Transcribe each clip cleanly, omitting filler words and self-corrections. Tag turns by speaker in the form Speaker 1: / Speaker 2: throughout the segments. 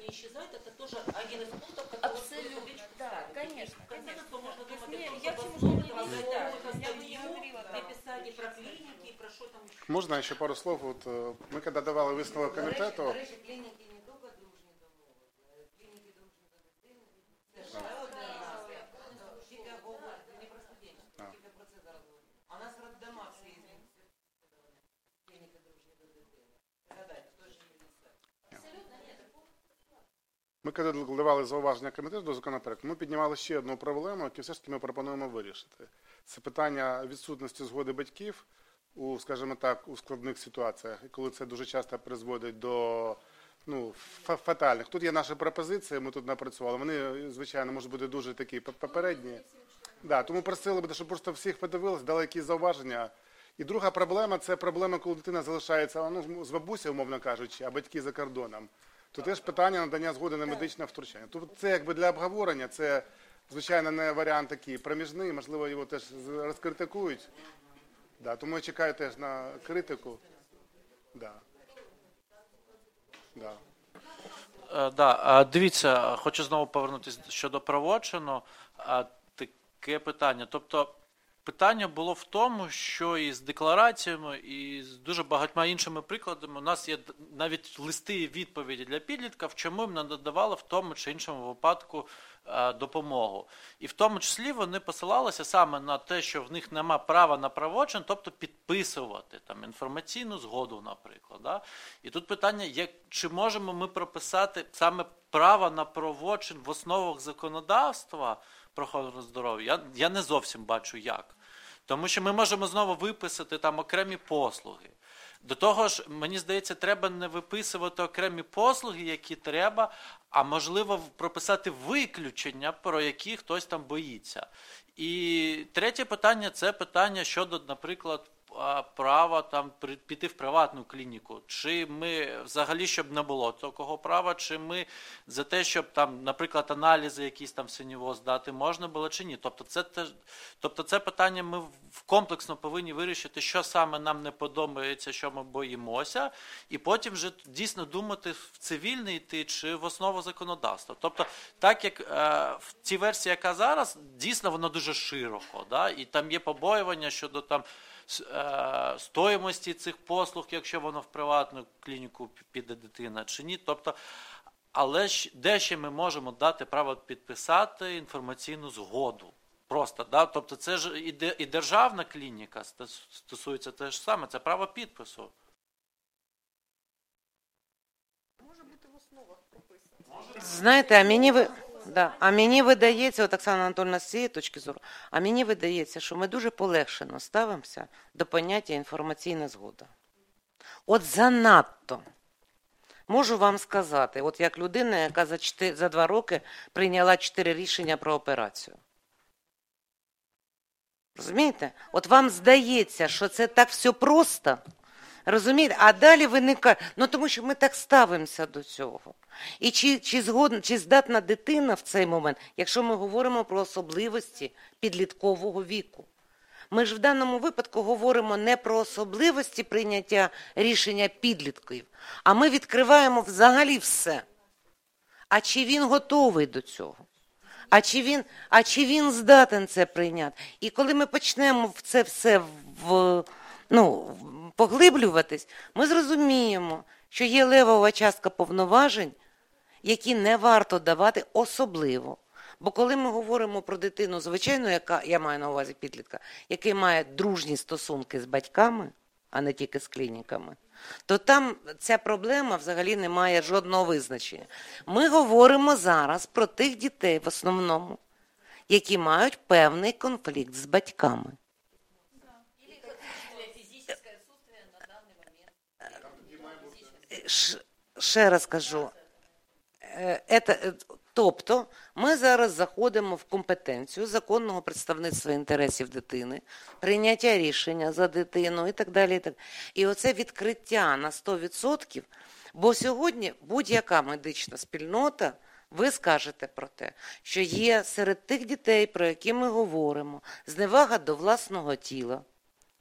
Speaker 1: исчезает, это тоже один из пунктов, который...
Speaker 2: Абсолютно, да, конечно.
Speaker 1: В конце концов, можно
Speaker 2: То есть
Speaker 1: думать,
Speaker 2: я
Speaker 1: о
Speaker 2: к
Speaker 1: том,
Speaker 2: чему
Speaker 1: что
Speaker 2: говорила, я бы не говорила, да.
Speaker 1: написать и про клиники, и про что там еще.
Speaker 3: Можна ще пару слов? От, ми коли давали висновок комітету,
Speaker 4: До речі, клініки не тільки дружні до молоді, клініки дружні до дитини. Це ще одне наслідок. Тільки говорить, не про студентів, тільки про це зараз говоримо. А у нас роддома всі є. Клініки дружні до дитини. Згадайте, той же ЮНІСЕФ. Абсолютно ні.
Speaker 3: ми коли давали зауваження комітету до законопроекту, ми піднімали ще одну проблему, яку все ж таки ми пропонуємо вирішити. Це питання відсутності згоди батьків у, скажімо так, у складних ситуаціях, і коли це дуже часто призводить до фатальних. Тут є наші пропозиції, ми тут напрацювали. Вони, звичайно, можуть бути дуже такі попередні. Да, тому просили б, щоб просто всіх подивилися, дали якісь зауваження. І друга проблема – це проблема, коли дитина залишається з бабусею, умовно кажучи, а батьки за кордоном. То теж питання надання згоди на медичне втручання. Тобто це якби для обговорення, це, звичайно, не варіант такий проміжний, можливо, його теж розкритикують. Да, тому я чекаю теж на критику. Да. Да.
Speaker 5: Дивіться, хочу знову повернутися щодо правочину. Таке питання. Тобто, питання було в тому, що і з деклараціями, і з дуже багатьма іншими прикладами у нас є навіть листи і відповіді для підлітків, чому їм надавали в тому чи іншому випадку допомогу. І в тому числі вони посилалися саме на те, що в них нема права на правочин, тобто підписувати там інформаційну згоду, наприклад. Да? І тут питання, чи можемо ми прописати саме право на правочин в основах законодавства про охорону здоров'я? Я не зовсім бачу як. Тому що ми можемо знову виписати там окремі послуги. До того ж, мені здається, треба не виписувати окремі послуги, які треба, а можливо прописати виключення, про які хтось там боїться. І третє питання – це питання щодо, наприклад, права там піти в приватну клініку. Чи ми взагалі, щоб не було такого права, чи ми за те, щоб там, наприклад, аналізи якісь там синьово здати можна було чи ні. Тобто це питання ми комплексно повинні вирішити, що саме нам не подобається, що ми боїмося, і потім вже дійсно думати, в цивільний йти чи в основу законодавства. Тобто, так як в цій версії, яка зараз, дійсно воно дуже широко, да? І там є побоювання щодо там стоїмості цих послуг, якщо воно в приватну клініку піде дитина чи ні. Тобто, але де ще ми можемо дати право підписати інформаційну згоду? Просто, да? Тобто це ж і державна клініка стосується те ж саме, це право підпису.
Speaker 2: Може бути в основах прописано.
Speaker 4: Знаєте, а мені видається, от Оксана Анатольовна, з цієї точки зору, а мені видається, що ми дуже полегшено ставимося до поняття інформаційна згода. От занадто. Можу вам сказати, от як людина, яка за 2 роки прийняла 4 рішення про операцію. Розумієте? От вам здається, що це так все просто, розумієте? А далі виникає, тому що ми так ставимося до цього. І чи здатна дитина в цей момент, якщо ми говоримо про особливості підліткового віку. Ми ж в даному випадку говоримо не про особливості прийняття рішення підлітків, а ми відкриваємо взагалі все. А чи він готовий до цього? А чи він здатен це прийняти? І коли ми почнемо в це все поглиблюватись, ми зрозуміємо, що є левова частка повноважень, які не варто давати особливо. Бо коли ми говоримо про дитину, звичайно, я маю на увазі підлітка, який має дружні стосунки з батьками, а не тільки з клініками, то там ця проблема взагалі не має жодного визначення. Ми говоримо зараз про тих дітей в основному, які мають певний конфлікт з батьками. Ще раз кажу, тобто ми зараз заходимо в компетенцію законного представництва інтересів дитини, прийняття рішення за дитину і так далі. І оце відкриття на 100%, бо сьогодні будь-яка медична спільнота, ви скажете про те, що є серед тих дітей, про які ми говоримо, зневага до власного тіла,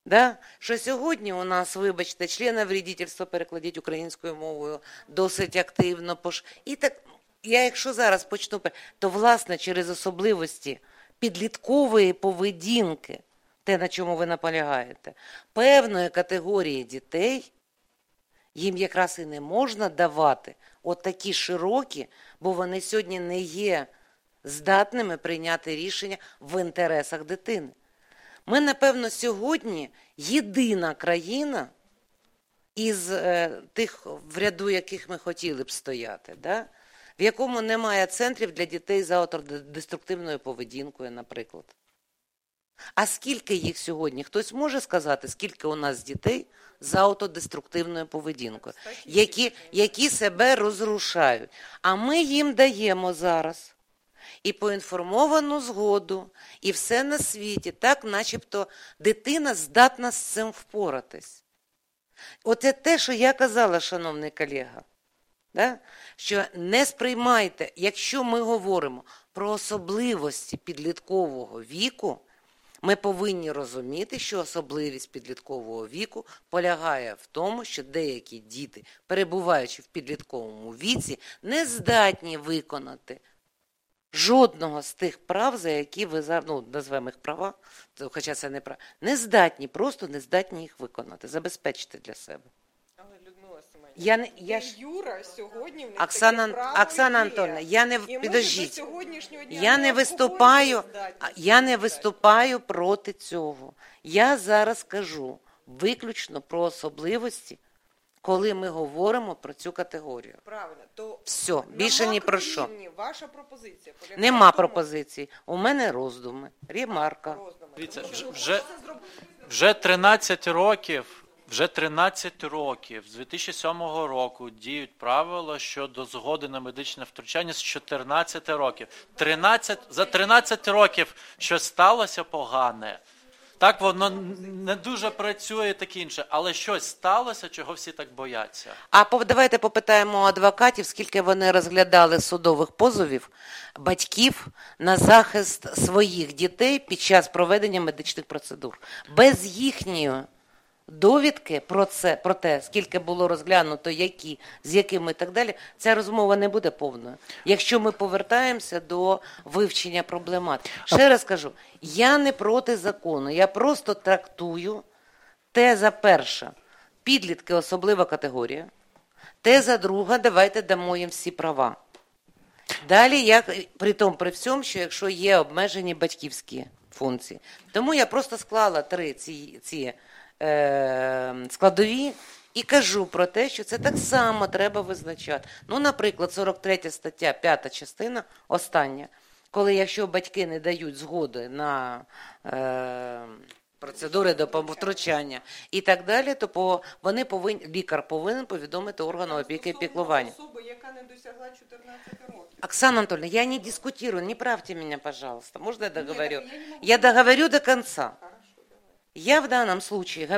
Speaker 4: Да? Що сьогодні у нас, вибачте, члени вредительства перекладіть українською мовою досить активно. І так, я якщо зараз почну, то власне через особливості підліткової поведінки, те, на чому ви наполягаєте, певної категорії дітей, їм якраз і не можна давати от такі широкі, бо вони сьогодні не є здатними прийняти рішення в інтересах дитини. Ми, напевно, сьогодні єдина країна із тих, в ряду яких ми хотіли б стояти, да? В якому немає центрів для дітей з аутодеструктивною поведінкою, наприклад. А скільки їх сьогодні? Хтось може сказати, скільки у нас дітей з аутодеструктивною поведінкою, які себе розрушають? А ми їм даємо зараз і поінформовану згоду, і все на світі, так, начебто дитина здатна з цим впоратись. Оце те, що я казала, шановний колега, да? Що не сприймайте, якщо ми говоримо про особливості підліткового віку, ми повинні розуміти, що особливість підліткового віку полягає в тому, що деякі діти, перебуваючи в підлітковому віці, не здатні виконати жодного з тих прав, за які ви зараз, ну, назвемо їх права, хоча це не права, не здатні, просто не здатні їх виконати, забезпечити для себе.
Speaker 2: Але, Людмила Семенівна, Юра сьогодні в них таке право
Speaker 4: Оксана
Speaker 2: є.
Speaker 4: Анатольовна, я не,
Speaker 2: І ми
Speaker 4: підождіть,
Speaker 2: до сьогоднішнього дня
Speaker 4: я не виступаю проти цього. Я зараз кажу виключно про особливості, коли ми говоримо про цю категорію.
Speaker 2: Правильно. То
Speaker 4: Все, більше ні про що.
Speaker 2: макрорівні ваша пропозиція полягає
Speaker 4: Нема
Speaker 2: в тому,
Speaker 4: пропозицій. У мене роздуми, ремарка.
Speaker 2: роздуми.
Speaker 5: Дивіться,
Speaker 2: Тому що
Speaker 5: вже-
Speaker 2: це зробити
Speaker 5: Вже 13 років з 2007 року діють правила щодо згоди на медичне втручання з 14 років. За 13 років щось сталося погане. Так, воно не дуже працює, таке інше, але щось сталося, чого всі так бояться.
Speaker 4: Давайте попитаємо у адвокатів, скільки вони розглядали судових позовів батьків на захист своїх дітей під час проведення медичних процедур. Без їхньої довідки про те, скільки було розглянуто, які, з якими і так далі, ця розмова не буде повною. Якщо ми повертаємося до вивчення проблематики. Ще раз кажу, я не проти закону, я просто трактую теза перша. Підлітки – особлива категорія. Теза друга – давайте дамо їм всі права. Далі, при всьому, що якщо є обмежені батьківські функції. Тому я просто склала три ці складові і кажу про те, що це так само треба визначати. Ну, наприклад, 43 стаття, 5 частина, остання, коли якщо батьки не дають згоди на процедури втручання і так далі, то лікар повинен повідомити органу опіки і піклування.
Speaker 2: Особи, яка не досягла 14 років.
Speaker 4: Оксана Анатольевна, я не дискутирую, не правьте меня, пожалуйста. Можно я договорю? Я договорю до конца. Я в даному случае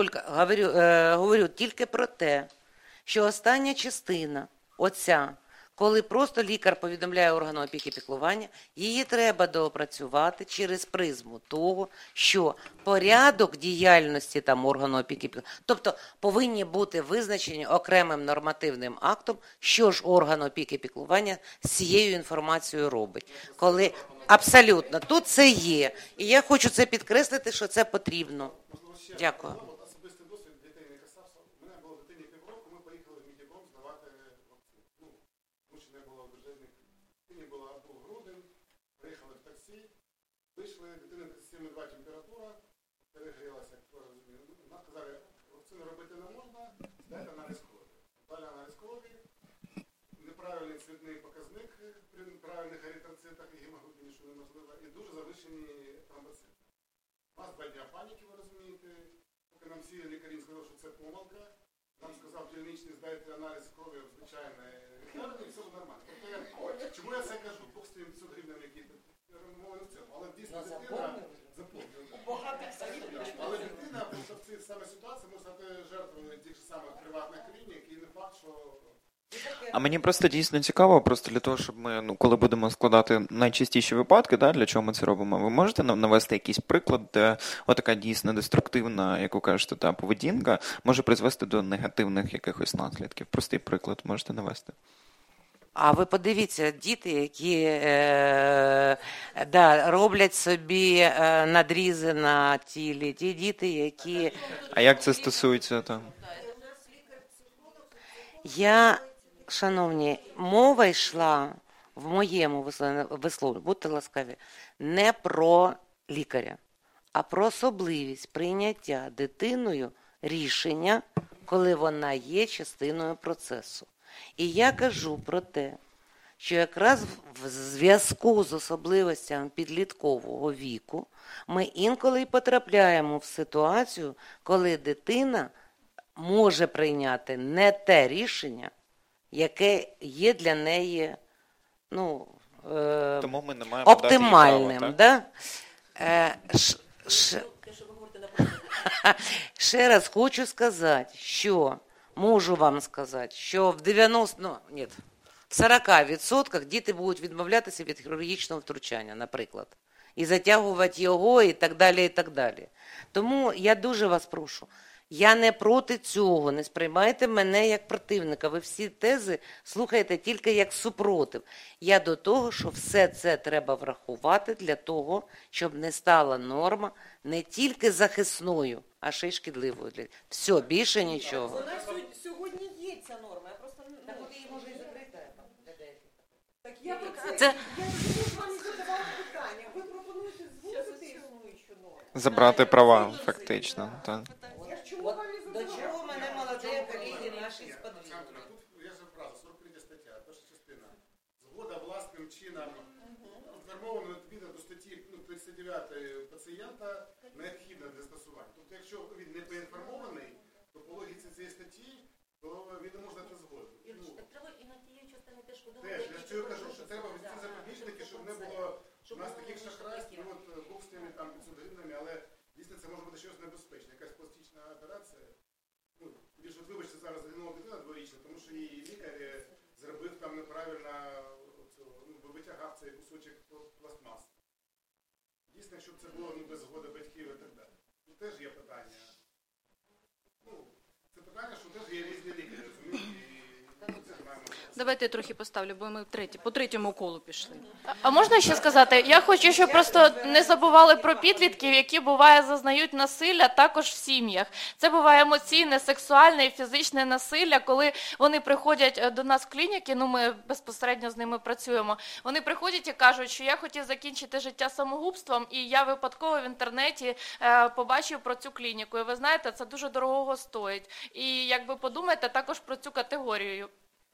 Speaker 4: говорю тільки про те, що остання частина, оця, коли просто лікар повідомляє органу опіки і піклування, її треба доопрацювати через призму того, що порядок діяльності там органу опіки і піклування, тобто повинні бути визначені окремим нормативним актом, що ж орган опіки і піклування з цією інформацією робить. Коли абсолютно, тут це є. І я хочу це підкреслити, що це потрібно. Дякую.
Speaker 3: Особистий досвід дітей не касався. У мене було дитині півроку, ми поїхали в Мідіблок здавати вакцину. Тому що не було бюджетних. Дитині був грудень, приїхали в таксі, вийшли, дитина 37,2 температура, перегрілася, як хто розуміє. Нам сказали, вакцину робити не можна, здайте аналіз крові. Далі аналіз крові, неправильний цвітний показник при правильних еритроцитах і гемоглобіні, що неможливо, і дуже завищені тромбоцити. У нас 2 дня паніки, ви розумієте, поки нам всі лікарі сказали, що це помилка, нам сказав дільничний, здайте аналіз крові в звичайне лікарні, і все буде нормально. Тобто чому я це кажу? Бог з тим 500 гривень ліки, мова не в цьому, але дійсно дитина заповнює. Але дитина просто в цій саме ситуації може стати жертвою тих самих приватних клінік, і не факт, що
Speaker 6: А мені просто дійсно цікаво, просто для того, щоб ми, коли будемо складати найчастіші випадки, для чого ми це робимо, ви можете нам навести якийсь приклад, де отака дійсно деструктивна, як ви кажете, поведінка може призвести до негативних якихось наслідків? Простий приклад можете навести?
Speaker 4: А ви подивіться, діти, які роблять собі надрізи на тілі, ті діти, які...
Speaker 6: А як це стосується там?
Speaker 4: Шановні, мова йшла в моєму висловленні, будьте ласкаві, не про лікаря, а про особливість прийняття дитиною рішення, коли вона є частиною процесу. І я кажу про те, що якраз в зв'язку з особливостями підліткового віку ми інколи й потрапляємо в ситуацію, коли дитина може прийняти не те рішення, яке є для неї
Speaker 6: Тому ми не маємо
Speaker 4: оптимальним.
Speaker 6: дати
Speaker 4: Ще раз хочу сказати, можу вам сказати, що в 40% діти будуть відмовлятися від хірургічного втручання, наприклад, і затягувати його, і так далі, і так далі. Тому я дуже вас прошу, я не проти цього, не сприймайте мене як противника. Ви всі тези слухаєте тільки як супротив. Я до того, що все це треба врахувати для того, щоб не стала норма не тільки захисною, а ще й шкідливою. Все, більше нічого.
Speaker 2: Вона сьогодні є ця норма, я просто не можу її закрити. Так я про це з вами задавала питання. Ви пропонуєте звузити існуючу норму?
Speaker 6: Забрати права, фактично. Так.
Speaker 4: До чого мене молоді колеги наші сподвігли?
Speaker 3: Я же фраза, 43 стаття, перша частина. Згода власним чином інформовано відповідно до статті 39 пацієнта необхідна для застосування. Тобто, якщо він не поінформований, то по логіці цієї статті, то він не може дати згоду.
Speaker 1: Треба і на тієї частини теж
Speaker 3: Теж, я що кажу, що треба вести запобіжники, щоб не було у нас таких шахрайств, Бог з тими 500 гривнами, але дійсно це може бути щось небезпечне, якась пластична операція. Вибачте, зараз загинула дитина дворічна, тому що її лікар зробив там неправильно, витягав цей кусочок пластмаси. Дійсно, якщо б це було без згоди батьків і так далі. Тут теж є питання. Це питання, що теж є різні лікарі, розумієте?
Speaker 7: Давайте я трохи поставлю, бо ми по третьому колу пішли.
Speaker 8: А можна ще сказати? Я хочу, щоб просто не забували про підлітків, які, буває, зазнають насилля також в сім'ях. Це буває емоційне, сексуальне і фізичне насилля, коли вони приходять до нас в клініки, ми безпосередньо з ними працюємо, вони приходять і кажуть, що я хотів закінчити життя самогубством, і я випадково в інтернеті побачив про цю клініку. І ви знаєте, це дуже дорого стоїть. І якби подумайте також про цю категорію.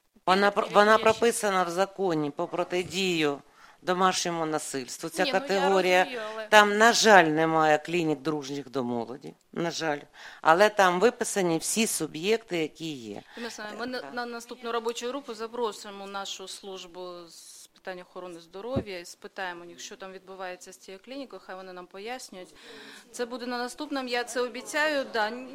Speaker 4: Вона прописана в законі по протидію домашньому насильству. Ця категорія.
Speaker 8: Я розумію, але...
Speaker 4: Там, на жаль, немає клінік дружніх до молоді. На жаль. Але там виписані всі суб'єкти, які є.
Speaker 7: Ми на наступну робочу групу запросимо нашу службу з питань охорони здоров'я і спитаємо у них, що там відбувається з цією клінікою, хай вони нам пояснюють. Це буде на наступному, я це обіцяю.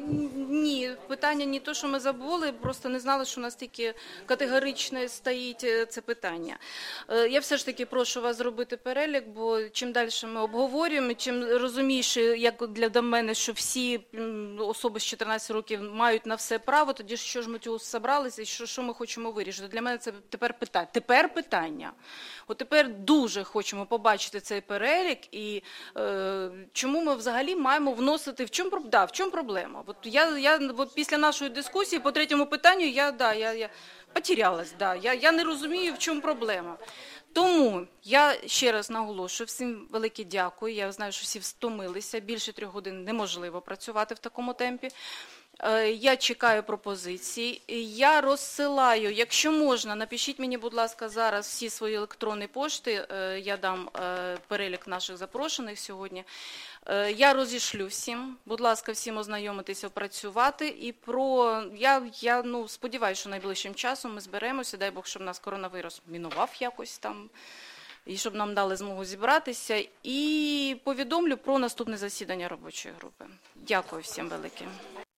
Speaker 7: Ні, питання не то, що ми забули, просто не знали, що настільки категорично стоїть це питання. Я все ж таки прошу вас зробити перелік, бо чим далі ми обговорюємо, чим розумієше, як для мене, що всі особи з 14 років мають на все право, тоді що ж ми цього зібралися і що ми хочемо вирішити. Для мене це тепер питання. От тепер дуже хочемо побачити цей перелік і чому ми взагалі маємо вносити, в чому проблема? От я після нашої дискусії по третьому питанню я потерялась, я не розумію, в чому проблема. Тому я ще раз наголошую, всім велике дякую, я знаю, що всі втомилися, більше 3 годин неможливо працювати в такому темпі. Я чекаю пропозицій, я розсилаю, якщо можна, напишіть мені, будь ласка, зараз всі свої електронні пошти, я дам перелік наших запрошених сьогодні. Я розішлю всім, будь ласка, всім ознайомитися, працювати. І я сподіваюся, що найближчим часом ми зберемося, дай Бог, щоб нас коронавірус мінував якось там, і щоб нам дали змогу зібратися. І повідомлю про наступне засідання робочої групи. Дякую всім велике.